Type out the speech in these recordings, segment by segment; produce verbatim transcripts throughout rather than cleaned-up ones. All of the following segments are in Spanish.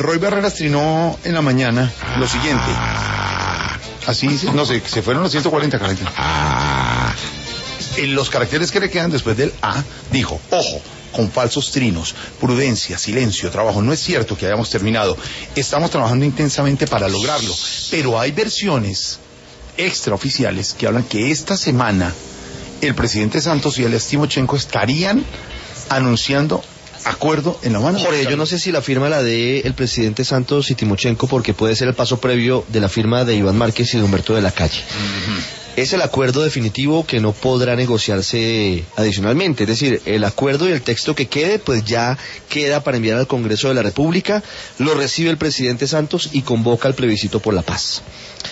Roy Barreras trinó en la mañana lo siguiente. Así, no sé, se fueron los ciento cuarenta caracteres. En los caracteres que le quedan después del A, dijo, ojo, con falsos trinos, prudencia, silencio, trabajo. No es cierto que hayamos terminado. Estamos trabajando intensamente para lograrlo. Pero hay versiones extraoficiales que hablan que esta semana el presidente Santos y el Timochenko estarían anunciando acuerdo en La Habana. Jorge, yo no sé si la firma la de el presidente Santos y Timochenko, porque puede ser el paso previo de la firma de Iván Márquez y de Humberto de la Calle. Uh-huh. Es el acuerdo definitivo que no podrá negociarse adicionalmente, es decir, el acuerdo y el texto que quede, pues ya queda para enviar al Congreso de la República, lo recibe el presidente Santos y convoca al plebiscito por la paz.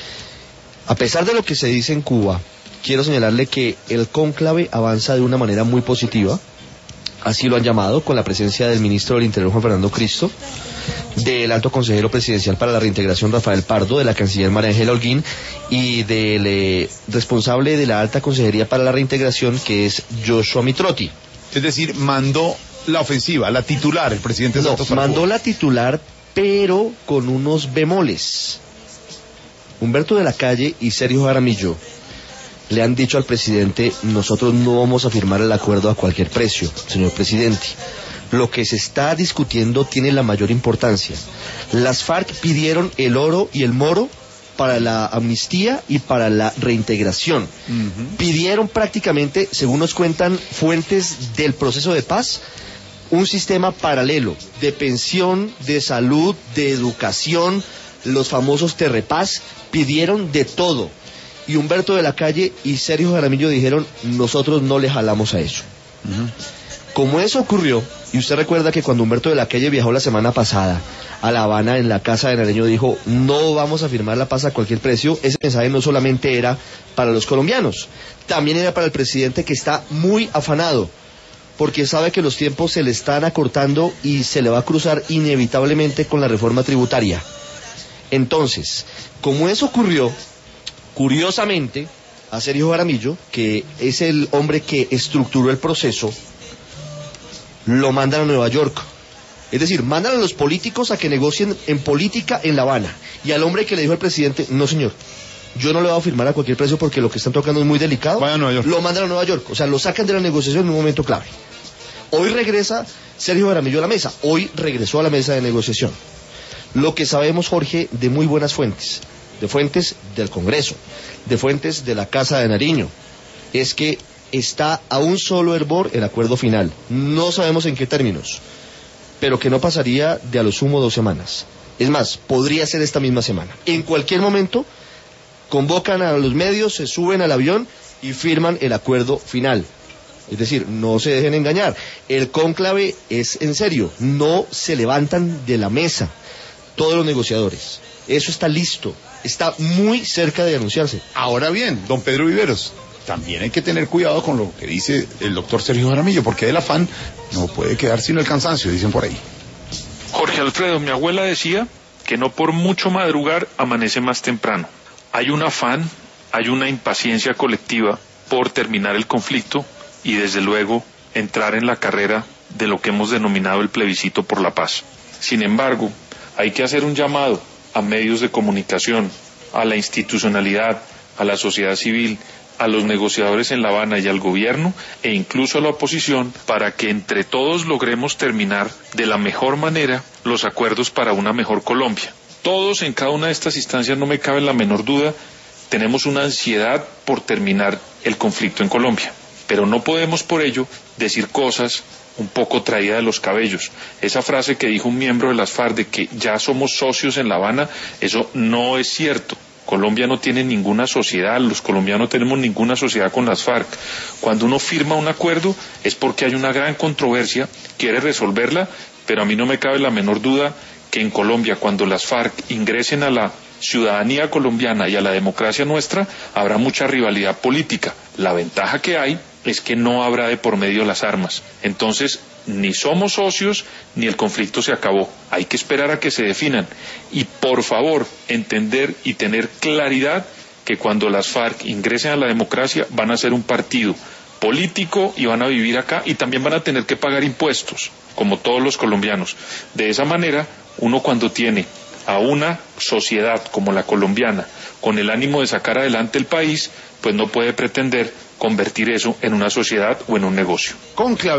A pesar de lo que se dice en Cuba, quiero señalarle que el cónclave avanza de una manera muy positiva, así lo han llamado, con la presencia del ministro del Interior Juan Fernando Cristo, del alto consejero presidencial para la reintegración Rafael Pardo, de la canciller María Ángela Holguín y del eh, responsable de la alta consejería para la reintegración, que es Joshua Mitrotti. Es decir, mandó la ofensiva, la titular, el presidente no, Santos. mandó la titular, pero con unos bemoles. Humberto de la Calle y Sergio Jaramillo le han dicho al presidente: nosotros no vamos a firmar el acuerdo a cualquier precio, señor presidente. Lo que se está discutiendo tiene la mayor importancia. Las FARC pidieron el oro y el moro para la amnistía y para la reintegración. Uh-huh. Pidieron prácticamente, según nos cuentan fuentes del proceso de paz, un sistema paralelo de pensión, de salud, de educación, los famosos Terrepaz, pidieron de todo. Y Humberto de la Calle y Sergio Jaramillo dijeron: nosotros no le jalamos a eso. Uh-huh. Como eso ocurrió, y usted recuerda que cuando Humberto de la Calle viajó la semana pasada a La Habana, en la casa de Nariño, dijo: no vamos a firmar la paz a cualquier precio. Ese mensaje no solamente era para los colombianos, también era para el presidente, que está muy afanado, porque sabe que los tiempos se le están acortando y se le va a cruzar inevitablemente con la reforma tributaria. Entonces, como eso ocurrió, curiosamente, a Sergio Jaramillo, que es el hombre que estructuró el proceso, lo mandan a Nueva York. Es decir, mandan a los políticos a que negocien en política en La Habana. Y al hombre que le dijo al presidente: no señor, yo no le voy a firmar a cualquier precio porque lo que están tocando es muy delicado, vaya a Nueva York. Lo mandan a Nueva York. O sea, lo sacan de la negociación en un momento clave. Hoy regresa Sergio Jaramillo a la mesa. Hoy regresó a la mesa de negociación. Lo que sabemos, Jorge, de muy buenas fuentes, de fuentes del Congreso, de fuentes de la Casa de Nariño, es que está a un solo hervor el acuerdo final. No sabemos en qué términos, pero que no pasaría de a lo sumo dos semanas. Es más, podría ser esta misma semana. En cualquier momento convocan a los medios, se suben al avión y firman el acuerdo final. Es decir, no se dejen engañar. El cónclave es en serio. No se levantan de la mesa todos los negociadores. Eso está listo. Está muy cerca de anunciarse. Ahora bien, don Pedro Viveros, también hay que tener cuidado con lo que dice el doctor Sergio Jaramillo, porque del afán no puede quedar sino el cansancio, dicen por ahí. Jorge Alfredo, mi abuela decía que no por mucho madrugar amanece más temprano. Hay un afán, hay una impaciencia colectiva por terminar el conflicto y desde luego entrar en la carrera de lo que hemos denominado el plebiscito por la paz. Sin embargo, hay que hacer un llamado a medios de comunicación, a la institucionalidad, a la sociedad civil, a los negociadores en La Habana y al gobierno, e incluso a la oposición, para que entre todos logremos terminar de la mejor manera los acuerdos para una mejor Colombia. Todos en cada una de estas instancias, no me cabe la menor duda, tenemos una ansiedad por terminar el conflicto en Colombia, pero no podemos por ello decir cosas un poco traída de los cabellos. Esa frase que dijo un miembro de las FARC de que ya somos socios en La Habana, eso no es cierto. Colombia no tiene ninguna sociedad, los colombianos no tenemos ninguna sociedad con las FARC. Cuando uno firma un acuerdo es porque hay una gran controversia, quiere resolverla, pero a mí no me cabe la menor duda que en Colombia, cuando las FARC ingresen a la ciudadanía colombiana y a la democracia nuestra, habrá mucha rivalidad política. La ventaja que hay es que no habrá de por medio las armas. Entonces, ni somos socios, ni el conflicto se acabó. Hay que esperar a que se definan. Y por favor, entender y tener claridad que cuando las FARC ingresen a la democracia van a ser un partido político y van a vivir acá y también van a tener que pagar impuestos, como todos los colombianos. De esa manera, Uno cuando tiene a una sociedad como la colombiana con el ánimo de sacar adelante el país, pues no puede pretender convertir eso en una sociedad o en un negocio. Con clave